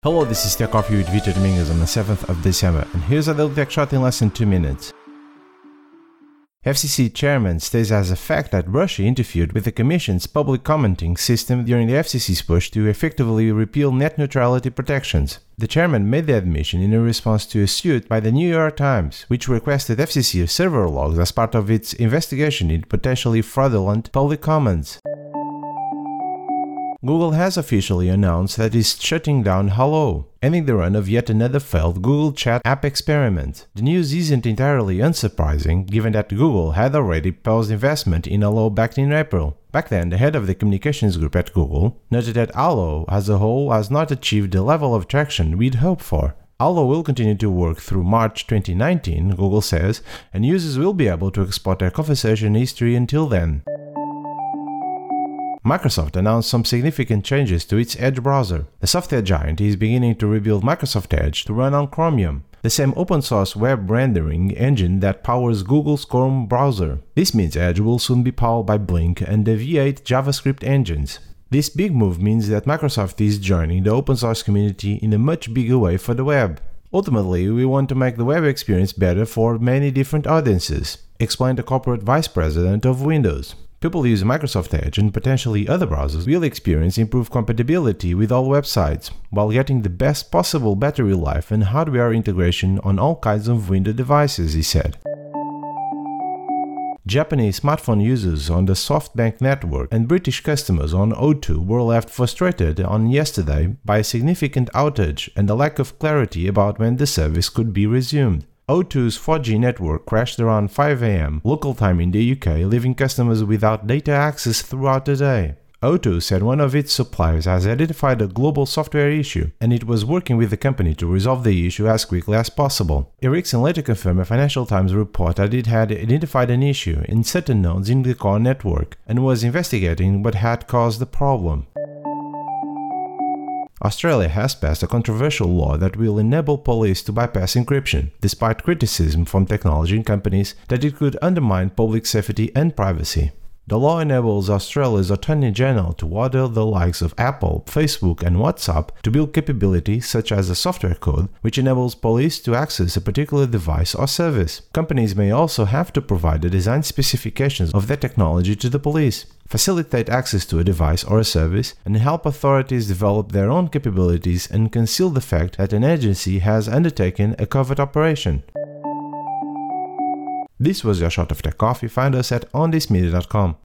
Hello, this is Tech Coffee with Vitor Dominguez on the 7th of December, and here's a little tech shot in less than 2 minutes. FCC chairman states as a fact that Russia interfered with the Commission's public commenting system during the FCC's push to effectively repeal net neutrality protections. The chairman made the admission in a response to a suit by the New York Times, which requested FCC server logs as part of its investigation into potentially fraudulent public comments. Google has officially announced that it's shutting down Hello, ending the run of yet another failed Google Chat app experiment. The news isn't entirely unsurprising, given that Google had already paused investment in Hello back in April. Back then, the head of the communications group at Google noted that Hello as a whole has not achieved the level of traction we'd hoped for. Hello will continue to work through March 2019, Google says, and users will be able to export their conversation history until then. Microsoft announced some significant changes to its Edge browser. The software giant is beginning to rebuild Microsoft Edge to run on Chromium, the same open-source web rendering engine that powers Google's Chrome browser. This means Edge will soon be powered by Blink and the V8 JavaScript engines. This big move means that Microsoft is joining the open-source community in a much bigger way for the web. Ultimately, we want to make the web experience better for many different audiences, explained the corporate vice president of Windows. People who use Microsoft Edge and potentially other browsers will experience improved compatibility with all websites, while getting the best possible battery life and hardware integration on all kinds of Windows devices, he said. Japanese smartphone users on the SoftBank network and British customers on O2 were left frustrated on yesterday by a significant outage and a lack of clarity about when the service could be resumed. O2's 4G network crashed around 5 a.m. local time in the UK, leaving customers without data access throughout the day. O2 said one of its suppliers has identified a global software issue, and it was working with the company to resolve the issue as quickly as possible. Ericsson later confirmed a Financial Times report that it had identified an issue in certain nodes in the core network and was investigating what had caused the problem. Australia has passed a controversial law that will enable police to bypass encryption, despite criticism from technology companies that it could undermine public safety and privacy. The law enables Australia's Attorney General to order the likes of Apple, Facebook, and WhatsApp to build capabilities such as a software code which enables police to access a particular device or service. Companies may also have to provide the design specifications of their technology to the police, facilitate access to a device or a service, and help authorities develop their own capabilities and conceal the fact that an agency has undertaken a covert operation. This was your shot of Tech Coffee. Find us at onthismedia.com.